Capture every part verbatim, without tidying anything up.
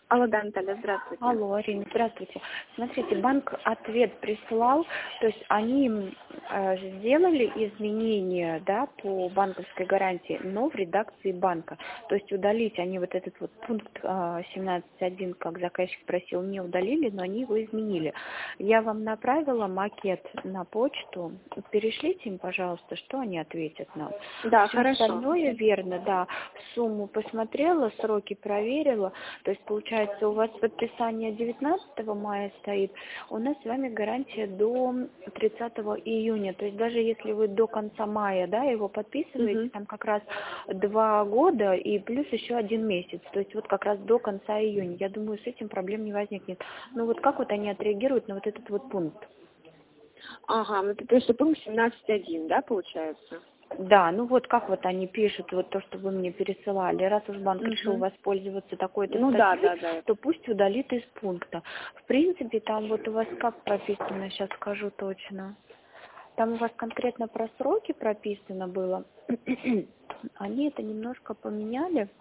Алло, да, Наталья, здравствуйте. Алло, Арина, здравствуйте. Смотрите, банк ответ присылал, то есть они э, сделали изменения, да, по банковской гарантии, но в редакции банка. То есть удалить они вот этот вот пункт э, семнадцать точка один, как заказчик просил, не удалили, но они его изменили. Я вам направила макет на почту. Перешлите им, пожалуйста, что они ответят нам. Да, Все хорошо. остальное верно, да. Сумму посмотрела, сроки проверила. То есть, получается, у вас подписание девятнадцатого мая стоит, у нас с вами гарантия до тридцатого июня. То есть, даже если вы до конца мая, да, его подписываете, Угу. там как раз два года и плюс еще один месяц. То есть, вот как раз до конца июня. Я думаю, с этим проблем не возникнет. Ну, вот как вот они отреагируют на вот этот вот пункт? Ага, ну то есть пункт семнадцать точка один, да, получается? Да, ну вот как вот они пишут, вот то, что вы мне пересылали, раз уж банк решил Угу. воспользоваться такой-то Ну да, статьей, да, да. то пусть удалит из пункта. В принципе, там вот у вас как прописано, сейчас скажу точно. Там у вас конкретно про сроки прописано было. Они это немножко поменяли.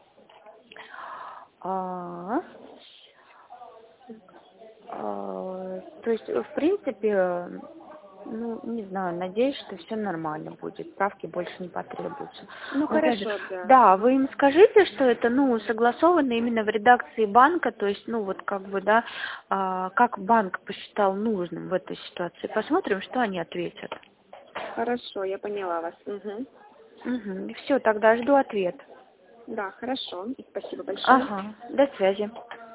А, а, то есть, в принципе, ну, не знаю, надеюсь, что все нормально будет, справки больше не потребуются. Ну Но опять же, хорошо, да. да, вы им скажите, что это, ну, согласовано именно в редакции банка, то есть, ну, вот как бы, да, а, как банк посчитал нужным в этой ситуации. Посмотрим, что они ответят. Хорошо, я поняла вас. Угу. Угу. Все, тогда жду ответ. Да, хорошо. Спасибо большое. Ага, до связи.